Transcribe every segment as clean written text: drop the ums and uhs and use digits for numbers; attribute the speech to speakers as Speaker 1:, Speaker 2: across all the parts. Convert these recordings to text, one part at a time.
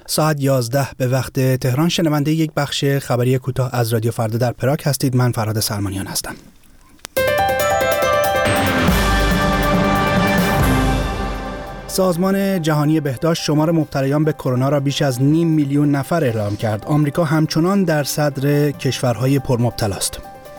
Speaker 1: ساعت 11 به وقت تهران شنونده یک بخش خبری کوتاه از رادیو فردا در پراگ هستید. من فرهاد سلمانیان هستم. سازمان جهانی بهداشت شمار مبتلایان به کرونا را بیش از 0.5 میلیون نفر اعلام کرد. آمریکا همچنان در صدر کشورهای پرمبتلا است.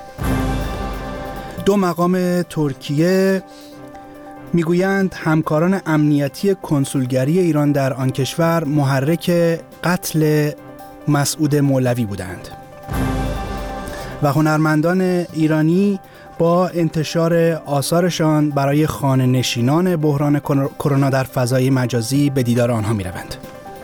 Speaker 1: 2 مقام ترکیه میگویند همکاران امنیتی کنسولگری ایران در آن کشور محرک قتل مسعود مولوی بودند. و هنرمندان ایرانی با انتشار آثارشان برای خانه‌نشینان بحران کرونا در فضای مجازی به دیدار آنها می‌روند.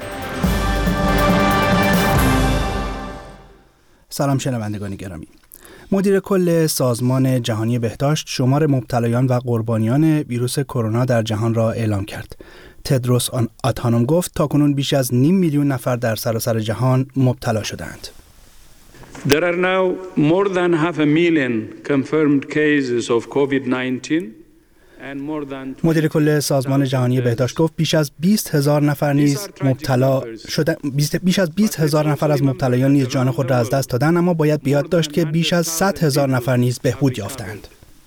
Speaker 1: سلام شنوندگان گرامی. مدیر کل سازمان جهانی بهداشت شمار مبتلایان و قربانیان ویروس کرونا در جهان را اعلام کرد. تدروس آدهانوم گفت تاکنون بیش از 0.5 میلیون نفر در سراسر جهان مبتلا شدند.
Speaker 2: There are now more than 500,000 confirmed cases of COVID-19.
Speaker 1: مدیر کل سازمان جهانی بهداشت گفت بیش از 20,000 نفر نیز مبتلا شدند. بیش از 20,000 نفر از مبتلایان نیز جان خود را از دست دادند، اما باید به یاد داشت که بیش از 100,000 نفر نیز بهبود یافتند.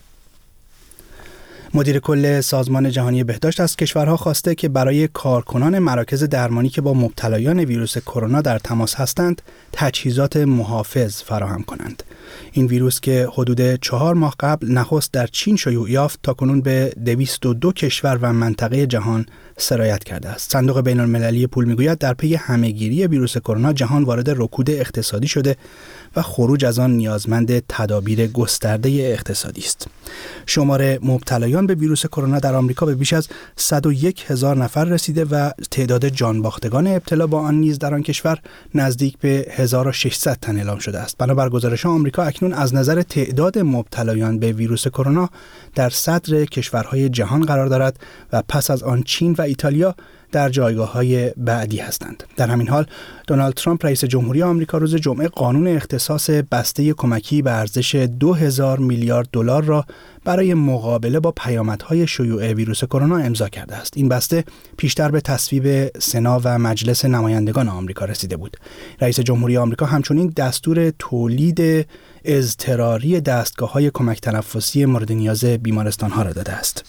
Speaker 1: مدیر کل سازمان جهانی بهداشت از کشورها خواسته که برای کارکنان مراکز درمانی که با مبتلایان ویروس کرونا در تماس هستند تجهیزات محافظ فراهم کنند. این ویروس که حدود 4 ماه قبل نخست در چین شیوع یافت تاکنون به 202 کشور و منطقه جهان سرایت کرده است. صندوق بین‌المللی پول میگوید در پی همه‌گیری ویروس کرونا جهان وارد رکود اقتصادی شده و خروج از آن نیازمند تدابیر گسترده اقتصادی است. شمار مبتلایان به ویروس کرونا در آمریکا به بیش از 101,000 نفر رسیده و تعداد جانباختگان ابتلا با آن نیز در آن کشور نزدیک به 1600 تن اعلام شده است. بنابر گزارش آمریکا اکنون از نظر تعداد مبتلایان به ویروس کرونا در صدر کشورهای جهان قرار دارد و پس از آن چین و ایتالیا در جایگاه‌های بعدی هستند. در همین حال دونالد ترامپ رئیس جمهوری آمریکا روز جمعه قانون اختصاص بسته کمکی به ارزش 2000 میلیارد دلار را برای مقابله با پیامدهای شیوع ویروس کرونا امضا کرده است. این بسته پیشتر به تصویب سنا و مجلس نمایندگان آمریکا رسیده بود. رئیس جمهوری آمریکا همچنین دستور تولید اضطراری دستگاه‌های کمک تنفسی مورد نیاز بیمارستان‌ها را داده است.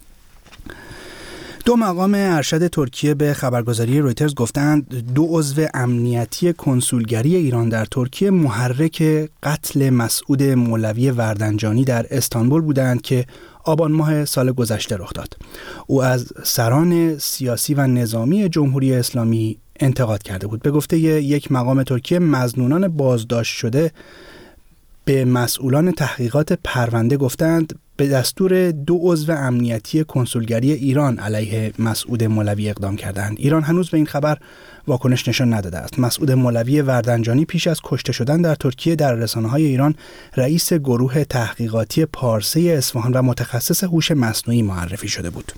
Speaker 1: 2 مقام ارشد ترکیه به خبرگزاری رویترز گفتند 2 عضو امنیتی کنسولگری ایران در ترکیه محرک قتل مسعود مولوی وردنجانی در استانبول بودند که آبان ماه سال گذشته رخ داد. او از سران سیاسی و نظامی جمهوری اسلامی انتقاد کرده بود. به گفته یک مقام ترکیه مظنونان بازداشت شده به مسئولان تحقیقات پرونده گفتند به دستور 2 عضو امنیتی کنسولگری ایران علیه مسعود مولوی اقدام کردند. ایران هنوز به این خبر واکنش نشان نداده است. مسعود مولوی وردنجانی پیش از کشته شدن در ترکیه در رسانه‌های ایران رئیس گروه تحقیقاتی پارسه اصفهان و متخصص هوش مصنوعی معرفی شده بود.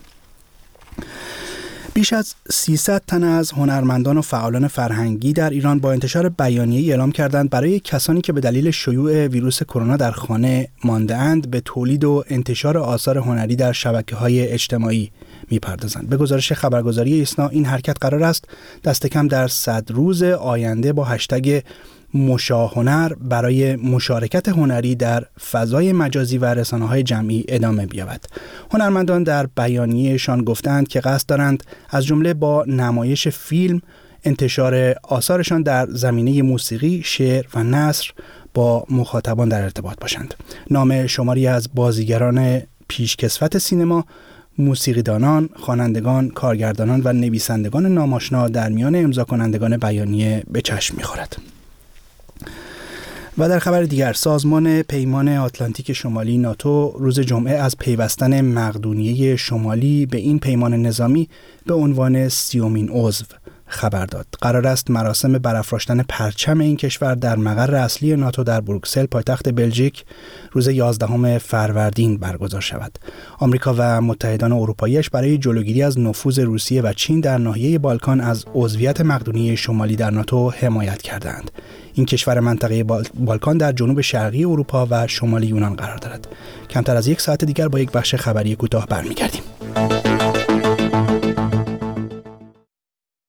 Speaker 1: بیش از 300 تن از هنرمندان و فعالان فرهنگی در ایران با انتشار بیانیه‌ای اعلام کردند برای کسانی که به دلیل شیوع ویروس کرونا در خانه مانده‌اند به تولید و انتشار آثار هنری در شبکه‌های اجتماعی می‌پردازند. به گزارش خبرگزاری ایسنا این حرکت قرار است دست کم در 100 روز آینده با هشتگ مشاهنر برای مشارکت هنری در فضای مجازی و رسانه‌های جمعی ادامه بیابد. هنرمندان در بیانیه‌شان گفتند که قصد دارند از جمله با نمایش فیلم، انتشار آثارشان در زمینه موسیقی، شعر و نثر با مخاطبان در ارتباط باشند. نام شماری از بازیگران پیشکسوت سینما، موسیقیدانان، خوانندگان، کارگردانان و نویسندگان ناماشنا در میان امضا کنندگان بیانیه به چشم می‌خورد. و در خبر دیگر سازمان پیمان آتلانتیک شمالی ناتو روز جمعه از پیوستن مقدونیه شمالی به این پیمان نظامی به عنوان 30مین عضو خبر داد. قرار است مراسم برافراشتن پرچم این کشور در مقر اصلی ناتو در بروکسل پایتخت بلژیک روز 11 فروردین برگزار شود. آمریکا و متحدان اروپایی‌اش برای جلوگیری از نفوذ روسیه و چین در ناحیه بالکان از عضویت مقدونیه شمالی در ناتو حمایت کردند. این کشور منطقه بالکان در جنوب شرقی اروپا و شمال یونان قرار دارد. کمتر از یک ساعت دیگر با یک بخش خبری کوتاه برمیگردیم.